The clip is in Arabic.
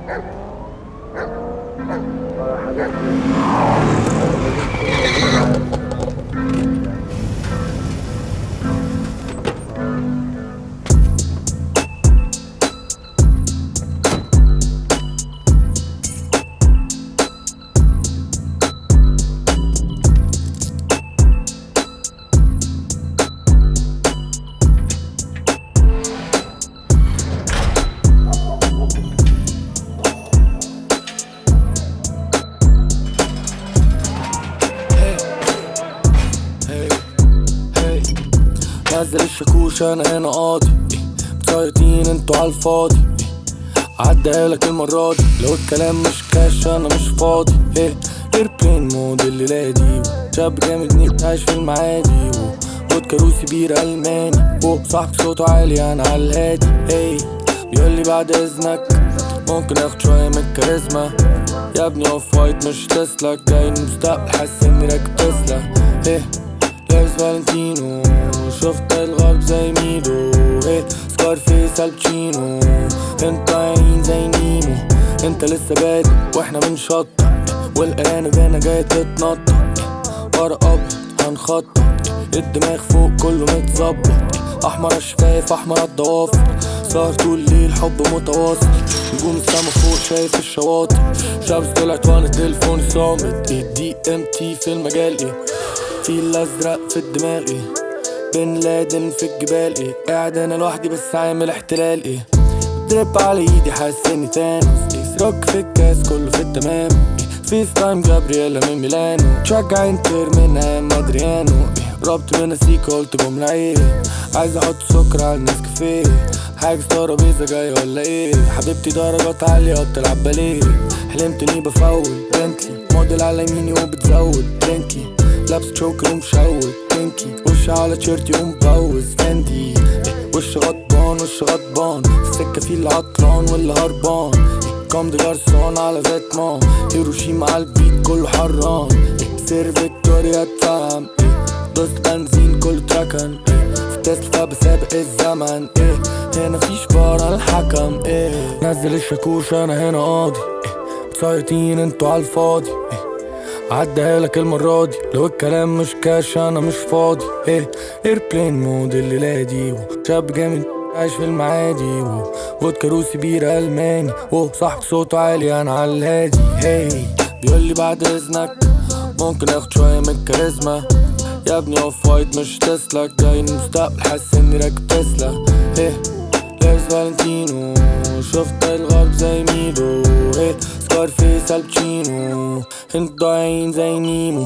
حاجات لازم تكون موجودة معانا. نزل الشاكوش انا هنا قاضي، مسيطين انتوا عالفاضي. عدالك المرة دي لو الكلام مش كاش انا مش فاضي. ايربلين مود الليلة دي، شاب جامد نيك عايش في المعادي. فودكا روسي بير الماني، صاحبك صوته عالي انا عالهادي. بيقولي بعد اذنك ممكن اخد شوية من الكاريزما. يا ابني اوف وايت مش تسلا، جاي المستقبل حاسس اني راكب تسلا. لابس فالنتينو، شفت الغرب زي ميدو. سكارفيس الباتشينو، انت عين زي نيمو. انت لسه بادئ واحنا بنشطط، والارانب هنا جاية تتنطط. ورق ابيض هنخطط، الدماغ فوق كله متظبط. احمر الشفايف احمر الضوافر، سهر طول الليل حب متواصل. نجوم السما فوق شايف الشواطئ، شمس طلعت وانا التليفون صامت. الدي ام تي في المجال في الازرق في الدماغ بن لادن في الجبال قاعد انا لوحدي بس عامل احتلال درب على ايدي حاسس اني تانوس. روك في الكاس كله في التمام. فيس تايم جابرييلا من ميلانو، تشجع انتر من ايام ادريانو. ربط من سيكا قلت جملة عايز احط سكر على النسكافيه. حاجة ترابيزة جاية ولا حبيبتي درجات عالية بتلعب باليه. حلمت اني بفول بنتلي موديل على يميني وبتزود بلينكي. لابس تشوكر ومشوت بينكي، وش على تيشيرتي ومبوز فاندي. وش غضبان وش غضبان، في السكة في اللي عطلان واللي هربان. كام دي جارسون على فيتمان، هيروشيما على البيت كله حران. سير فيكتوريا اتفهم، دوست بنزين كله تركن. في تسلا بسابق الزمن، هنا فيش فار على الحكم. نزل الشاكوش انا هنا قاضي، مسيطين انتوا عالفاضي. عدالك المرة دي لو الكلام مش كاش انا مش فاضي. ايربلين مود الليلة دي، شاب جامد عايش في المعادي. فودكا روسي بير الماني، صاحبك صوته عالي انا عالهادي. بيقولي بعد اذنك ممكن اخد شوية من الكاريزما. يا ابني اوف وايت مش تسلا، جاي المستقبل حاسس اني راكب تسلا. لابس فالنتينو، شفت الغرب زي ميدو. سكارفيس الباتشينو، انت عين زي نيمو.